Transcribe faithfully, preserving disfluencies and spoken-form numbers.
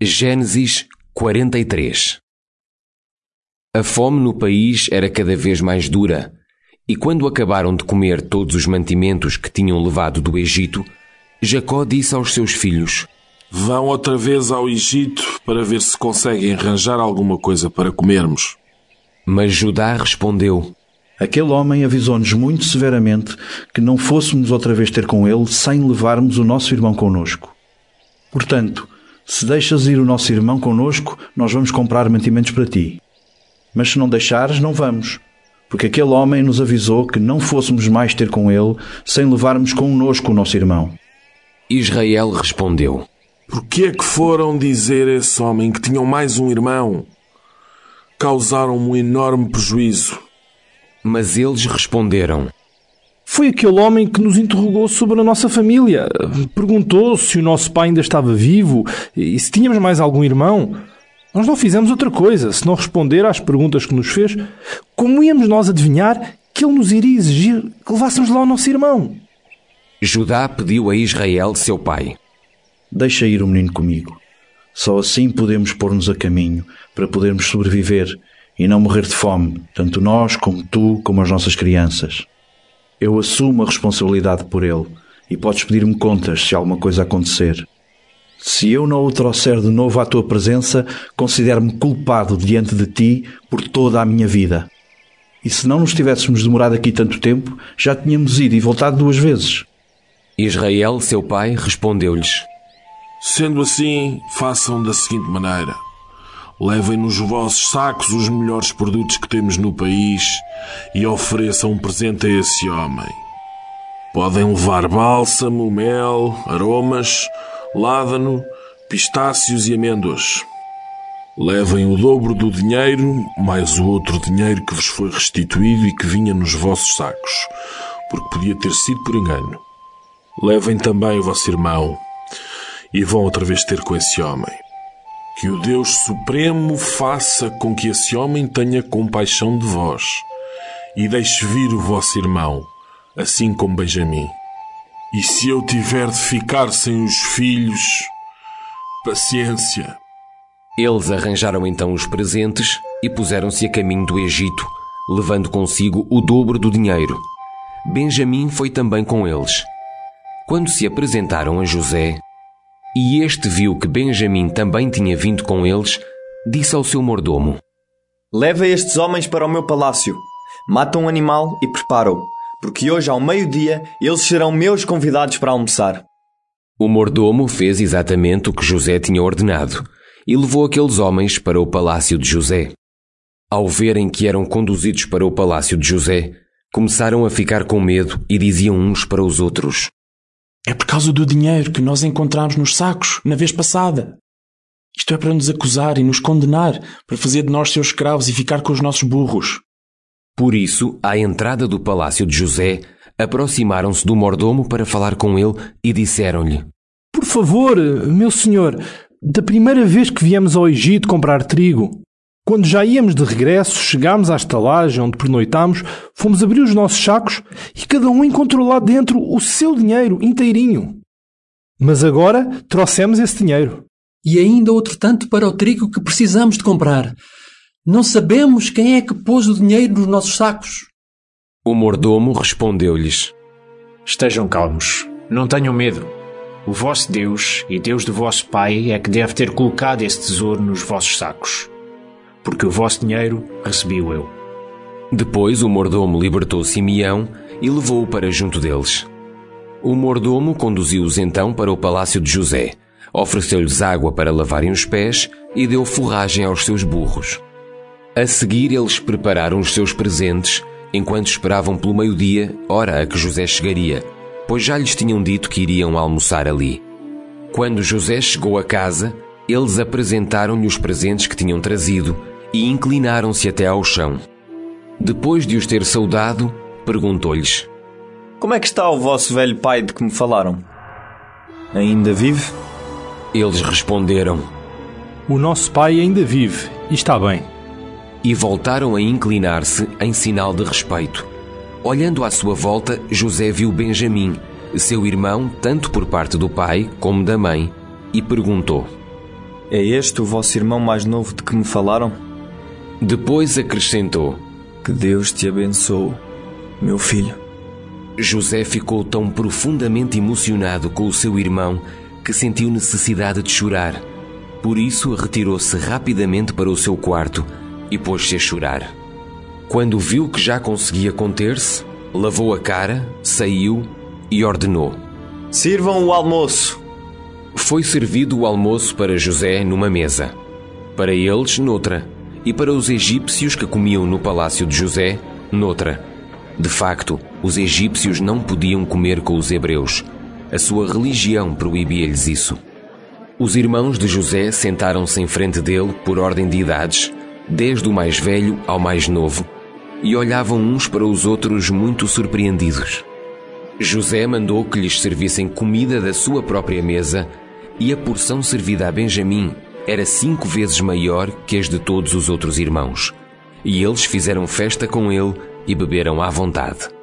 Gênesis quarenta e três. A fome no país era cada vez mais dura, e quando acabaram de comer todos os mantimentos que tinham levado do Egito, Jacó disse aos seus filhos: Vão outra vez ao Egito para ver se conseguem arranjar alguma coisa para comermos. Mas Judá respondeu: Aquele homem avisou-nos muito severamente que não fôssemos outra vez ter com ele sem levarmos o nosso irmão connosco. Portanto, se deixas ir o nosso irmão connosco, nós vamos comprar mantimentos para ti. Mas se não deixares, não vamos, porque aquele homem nos avisou que não fôssemos mais ter com ele sem levarmos connosco o nosso irmão. Israel respondeu: Por que é que foram dizer a esse homem que tinham mais um irmão? Causaram-me um enorme prejuízo. Mas eles responderam: Foi aquele homem que nos interrogou sobre a nossa família. Perguntou se o nosso pai ainda estava vivo e se tínhamos mais algum irmão. Nós não fizemos outra coisa, se não responder às perguntas que nos fez. Como íamos nós adivinhar que ele nos iria exigir que levássemos lá o nosso irmão? Judá pediu a Israel, seu pai: Deixa ir o menino comigo. Só assim podemos pôr-nos a caminho para podermos sobreviver e não morrer de fome, tanto nós como tu, como as nossas crianças. Eu assumo a responsabilidade por ele e podes pedir-me contas se alguma coisa acontecer. Se eu não o trouxer de novo à tua presença, considero-me culpado diante de ti por toda a minha vida. E se não nos tivéssemos demorado aqui tanto tempo, já tínhamos ido e voltado duas vezes. Israel, seu pai, respondeu-lhes: Sendo assim, façam da seguinte maneira. Levem nos vossos sacos os melhores produtos que temos no país e ofereçam um presente a esse homem. Podem levar bálsamo, mel, aromas, ládano, pistácios e amêndoas. Levem o dobro do dinheiro, mais o outro dinheiro que vos foi restituído e que vinha nos vossos sacos, porque podia ter sido por engano. Levem também o vosso irmão e vão outra vez ter com esse homem. Que o Deus Supremo faça com que esse homem tenha compaixão de vós e deixe vir o vosso irmão, assim como Benjamim. E se eu tiver de ficar sem os filhos, paciência. Eles arranjaram então os presentes e puseram-se a caminho do Egito, levando consigo o dobro do dinheiro. Benjamim foi também com eles. Quando se apresentaram a José, e este viu que Benjamim também tinha vindo com eles, disse ao seu mordomo: Leva estes homens para o meu palácio, mata um animal e prepara-o, porque hoje ao meio-dia eles serão meus convidados para almoçar. O mordomo fez exatamente o que José tinha ordenado e levou aqueles homens para o palácio de José. Ao verem que eram conduzidos para o palácio de José, começaram a ficar com medo e diziam uns para os outros: É por causa do dinheiro que nós encontramos nos sacos na vez passada. Isto é para nos acusar e nos condenar, para fazer de nós seus escravos e ficar com os nossos burros. Por isso, à entrada do palácio de José, aproximaram-se do mordomo para falar com ele e disseram-lhe: Por favor, meu senhor, da primeira vez que viemos ao Egito comprar trigo, quando já íamos de regresso, chegámos à estalagem onde pernoitámos, fomos abrir os nossos sacos e cada um encontrou lá dentro o seu dinheiro inteirinho. Mas agora trouxemos esse dinheiro. E ainda outro tanto para o trigo que precisamos de comprar. Não sabemos quem é que pôs o dinheiro nos nossos sacos. O mordomo respondeu-lhes: Estejam calmos, não tenham medo. O vosso Deus e Deus do vosso pai é que deve ter colocado esse tesouro nos vossos sacos, porque o vosso dinheiro recebi-o eu. Depois o mordomo libertou Simeão e levou-o para junto deles. O mordomo conduziu-os então para o palácio de José, ofereceu-lhes água para lavarem os pés e deu forragem aos seus burros. A seguir eles prepararam os seus presentes, enquanto esperavam pelo meio-dia, hora a que José chegaria, pois já lhes tinham dito que iriam almoçar ali. Quando José chegou a casa, eles apresentaram-lhe os presentes que tinham trazido e inclinaram-se até ao chão. Depois de os ter saudado, perguntou-lhes: Como é que está o vosso velho pai de que me falaram? Ainda vive? Eles responderam: O nosso pai ainda vive e está bem. E voltaram a inclinar-se em sinal de respeito. Olhando à sua volta, José viu Benjamim, seu irmão, tanto por parte do pai como da mãe, e perguntou: É este o vosso irmão mais novo de que me falaram? Depois acrescentou: Que Deus te abençoe, meu filho. José ficou tão profundamente emocionado com o seu irmão que sentiu necessidade de chorar. Por isso, retirou-se rapidamente para o seu quarto e pôs-se a chorar. Quando viu que já conseguia conter-se, lavou a cara, saiu e ordenou: Sirvam o almoço. Foi servido o almoço para José numa mesa, para eles noutra, e para os egípcios que comiam no palácio de José noutra. De facto, os egípcios não podiam comer com os hebreus. A sua religião proibia-lhes isso. Os irmãos de José sentaram-se em frente dele por ordem de idades, desde o mais velho ao mais novo, e olhavam uns para os outros muito surpreendidos. José mandou que lhes servissem comida da sua própria mesa, e a porção servida a Benjamim era cinco vezes maior que as de todos os outros irmãos. E eles fizeram festa com ele e beberam à vontade.